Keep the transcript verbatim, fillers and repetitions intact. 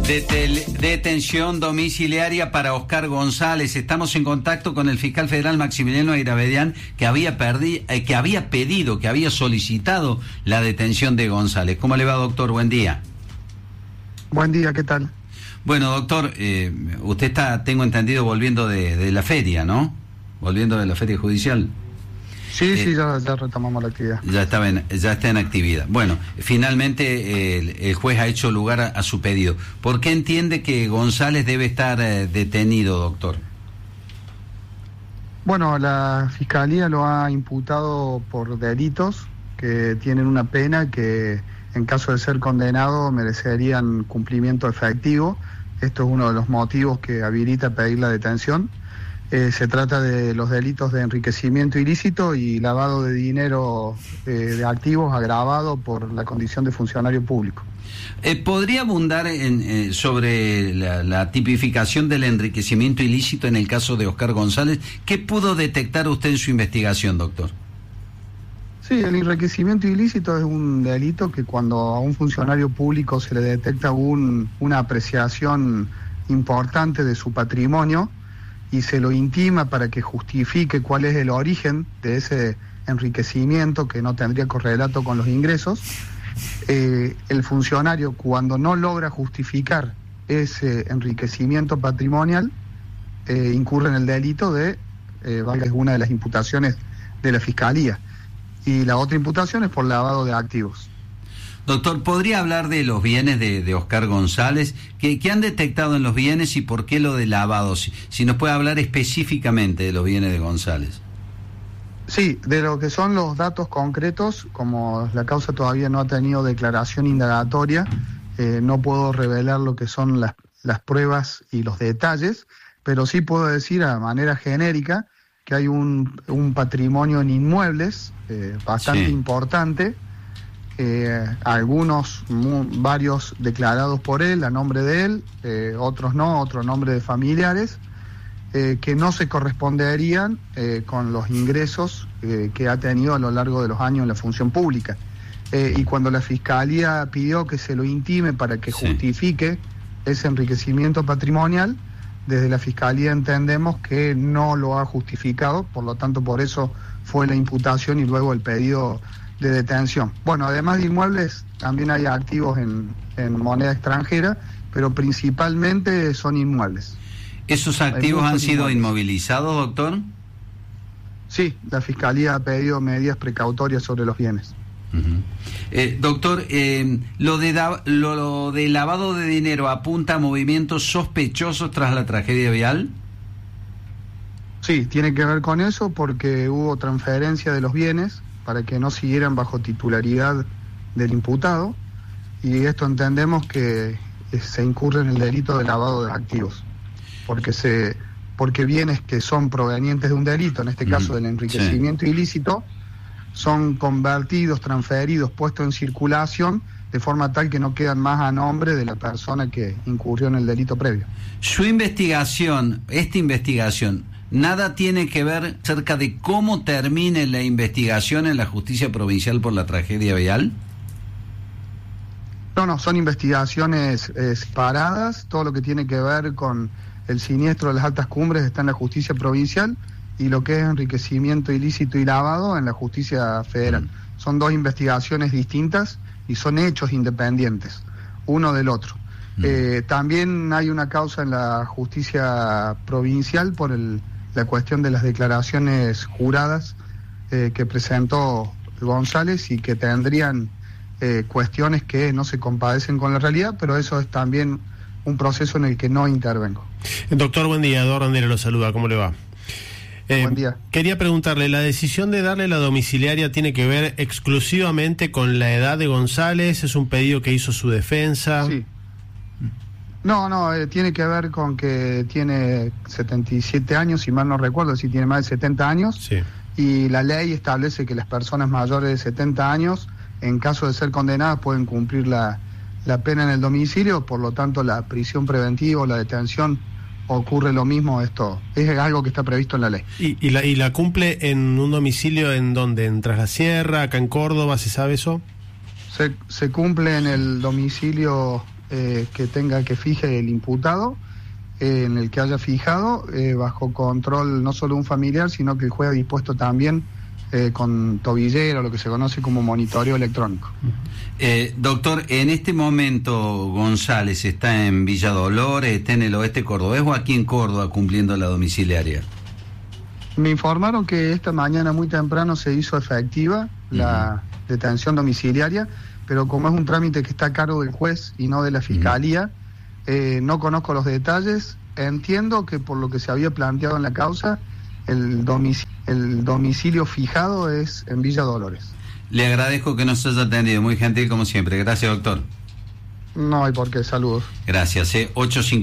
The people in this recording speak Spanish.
Detel- detención domiciliaria para Oscar González. Estamos en contacto con el fiscal federal Maximiliano Ayravedian, que había, perdi- eh, que había pedido, que había solicitado la detención de González. ¿Cómo le va, doctor? Buen día. Buen día, ¿qué tal? Bueno, doctor, eh, usted está, tengo entendido, volviendo de, de la feria, ¿no? Volviendo de la feria judicial. Sí, Eh, sí, ya, ya retomamos la actividad. Ya, estaba en, ya está en actividad. Bueno, finalmente eh, el, el juez ha hecho lugar a, a su pedido. ¿Por qué entiende que González debe estar eh, detenido, doctor? Bueno, la Fiscalía lo ha imputado por delitos que tienen una pena que, en caso de ser condenado, merecerían cumplimiento efectivo. Esto es uno de los motivos que habilita pedir la detención. Eh, se trata de los delitos de enriquecimiento ilícito y lavado de dinero eh, de activos agravado por la condición de funcionario público. Eh, ¿Podría abundar en, eh, sobre la, la tipificación del enriquecimiento ilícito en el caso de Oscar González? ¿Qué pudo detectar usted en su investigación, doctor? Sí, el enriquecimiento ilícito es un delito que cuando a un funcionario público se le detecta un, una apreciación importante de su patrimonio y se lo intima para que justifique cuál es el origen de ese enriquecimiento que no tendría correlato con los ingresos, eh, el funcionario, cuando no logra justificar ese enriquecimiento patrimonial, eh, incurre en el delito de, eh, valga, es una de las imputaciones de la Fiscalía, y la otra imputación es por lavado de activos. Doctor, ¿podría hablar de los bienes de, de Oscar González? ¿Qué, ¿Qué han detectado en los bienes y por qué lo de lavado? Si, si nos puede hablar específicamente de los bienes de González. Sí, de lo que son los datos concretos, como la causa todavía no ha tenido declaración indagatoria, eh, no puedo revelar lo que son las, las pruebas y los detalles, pero sí puedo decir a manera genérica que hay un, un patrimonio en inmuebles eh, bastante sí. importante. Eh, algunos, mu- varios declarados por él, a nombre de él, eh, otros no, otros nombre de familiares, eh, que no se corresponderían eh, con los ingresos eh, que ha tenido a lo largo de los años en la función pública. Eh, y cuando la Fiscalía pidió que se lo intime para que Sí. justifique ese enriquecimiento patrimonial, desde la Fiscalía entendemos que no lo ha justificado, por lo tanto por eso fue la imputación y luego el pedido de detención. Bueno, además de inmuebles, también hay activos en, en moneda extranjera, pero principalmente son inmuebles. ¿Esos activos han sido inmuebles. inmovilizados, doctor? Sí, la Fiscalía ha pedido medidas precautorias sobre los bienes. Uh-huh. eh, doctor, eh, lo, de da, lo, lo de lavado de dinero apunta a movimientos sospechosos tras la tragedia vial. Sí, tiene que ver con eso porque hubo transferencia de los bienes para que no siguieran bajo titularidad del imputado, y esto entendemos que se incurre en el delito de lavado de activos, porque se porque bienes que son provenientes de un delito, en este caso Mm, del enriquecimiento sí. ilícito, son convertidos, transferidos, puestos en circulación de forma tal que no quedan más a nombre de la persona que incurrió en el delito previo. Su investigación, esta investigación, ¿nada tiene que ver acerca de cómo termine la investigación en la justicia provincial por la tragedia vial? No, no, son investigaciones eh, separadas. Todo lo que tiene que ver con el siniestro de las altas cumbres está en la justicia provincial, y lo que es enriquecimiento ilícito y lavado en la justicia federal. Mm. Son dos investigaciones distintas y son hechos independientes, uno del otro. Mm. Eh, también hay una causa en la justicia provincial por el la cuestión de las declaraciones juradas eh, que presentó González y que tendrían eh, cuestiones que no se compadecen con la realidad, pero eso es también un proceso en el que no intervengo. Doctor, buen día. Eduardo Andera lo saluda. ¿Cómo le va? Eh, buen día. Quería preguntarle, ¿la decisión de darle la domiciliaria tiene que ver exclusivamente con la edad de González? ¿Es un pedido que hizo su defensa? Sí. No, no, eh, tiene que ver con que tiene setenta y siete años, si mal no recuerdo, si tiene más de setenta años, sí. Y la ley establece que las personas mayores de setenta años, en caso de ser condenadas, pueden cumplir la, la pena en el domicilio, por lo tanto la prisión preventiva o la detención ocurre lo mismo. Esto es algo que está previsto en la ley. ¿Y, y, la, y la cumple en un domicilio en donde? ¿En Tras la Sierra, acá en Córdoba, se sabe eso? Se, se cumple en el domicilio eh, que tenga que fije el imputado, eh, en el que haya fijado, eh, bajo control no solo un familiar, sino que el juez ha dispuesto también eh, con tobillero, lo que se conoce como monitoreo electrónico. Eh, doctor, en este momento González está en Villa Dolores, está en el oeste cordobés o aquí en Córdoba cumpliendo la domiciliaria. Me informaron que esta mañana muy temprano se hizo efectiva la uh-huh. detención domiciliaria, pero como es un trámite que está a cargo del juez y no de la fiscalía, uh-huh. eh, no conozco los detalles. Entiendo que por lo que se había planteado en la causa, el domicilio, el domicilio fijado es en Villa Dolores. Le agradezco que nos haya atendido, muy gentil como siempre. Gracias, doctor. No hay por qué, saludos. Gracias. Eh. ocho cincuenta